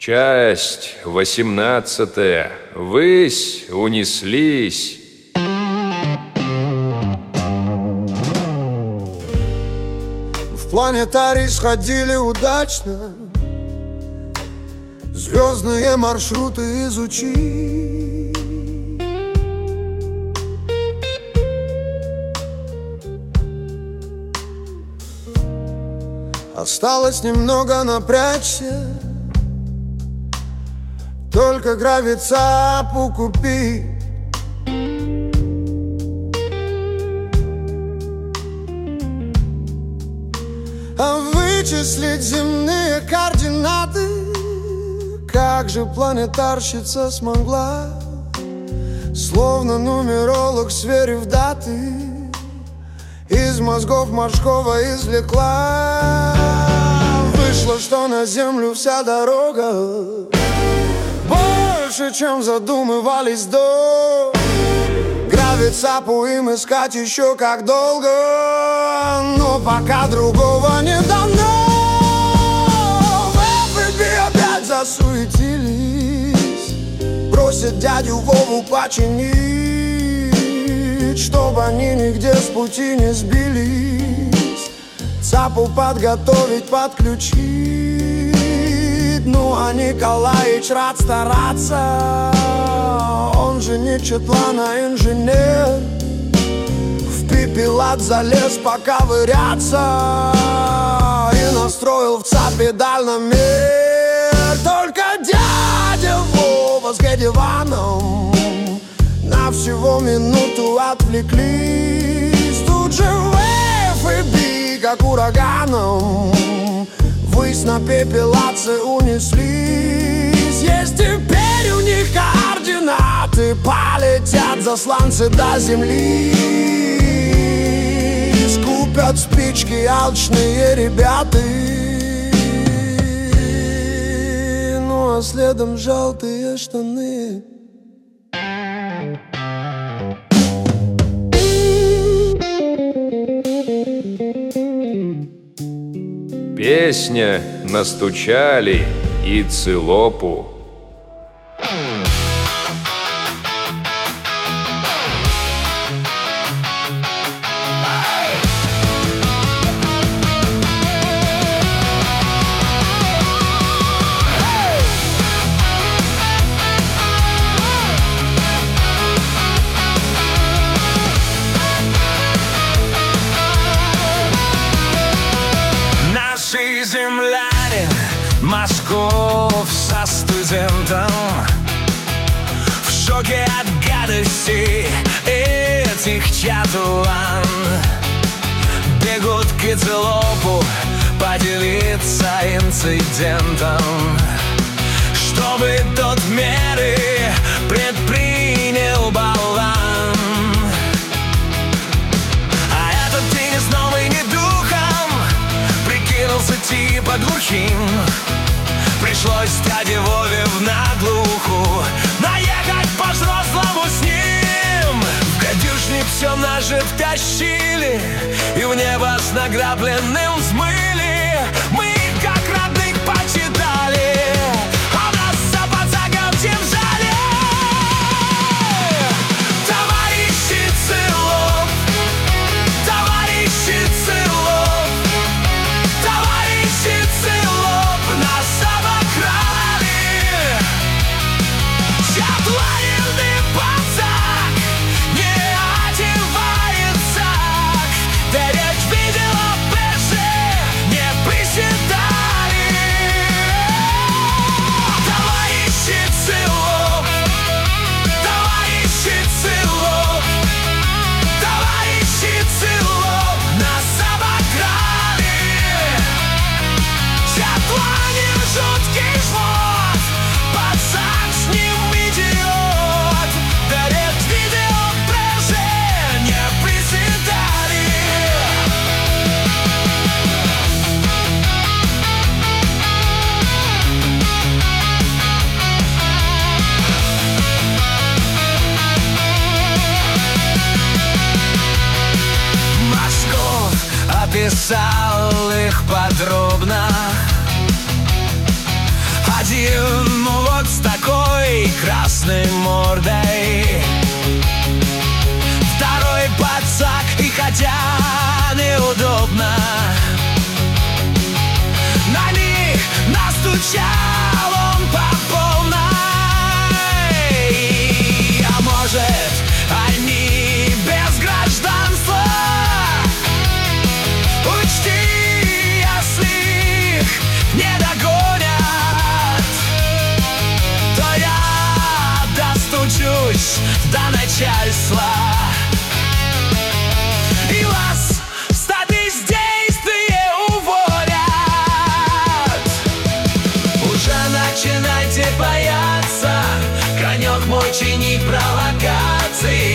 Часть 18. Ввысь унеслись. В планетарий сходили удачно, звездные маршруты изучи. Осталось немного напрячься, только гравицапу купи. А вычислить земные координаты как же планетарщица смогла, словно нумеролог, сверив даты, из мозгов морского извлекла. Вышло, что на Землю вся дорога больше, чем задумывались до. Гравицапу им искать еще как долго, но пока другого не дано. В ФБ опять засуетились, просят дядю Вову починить, чтобы они нигде с пути не сбились, цапу подготовить, подключить. Ну а Николаич рад стараться, он же не Четлана инженер, в пепелат залез поковыряться и настроил в цапе дальномер. Только дядя Вова с Гедеваном на всего минуту отвлеклись. Тут же ФБ, как ураганом, ввысь на пепелаце унеслись. Есть теперь у них координаты, полетят засланцы до земли. Скупят спички алчные ребята, ну а следом желтые штаны. Песня настучали и Цилопу. Земляне Москов со студентом в шоке от гадости этих чатуан. Бегут к Цилопу поделиться инцидентом, чтобы тот меры предпринял болван. А этот ты ни сном и ни духом прикинулся типа глухим. Пришлось дяде Вове в наглуху наехать по-взрослому с ним. В гадюшник все наше втащили и в небо с награбленным взмыли. Мы их как родных почитали, а нас за пацаком тем жали. Товарищи Цилоп, товарищи Цилоп, товарищи Цилоп, нас обокрали. Чатланин пацак не одевается, беречь видео пеши не приседали. Товарищи Цилоп, товарищи Цилоп, товарищи Цилоп, нас обокрали. Чатланин жуткий жмот, пацан с ним идиот, беречь видео пеши не приседали. Москов описал их подробно. Один ну вот с такой красной мордой. Второй пацак, и хотя неудобно, на них настучал он по полной. А может, они без гражданства? Учти, если их не догонят, то я достучусь до начальства, и вас с бездействия уволят. Уже начинайте бояться, конек мой чинить провокации.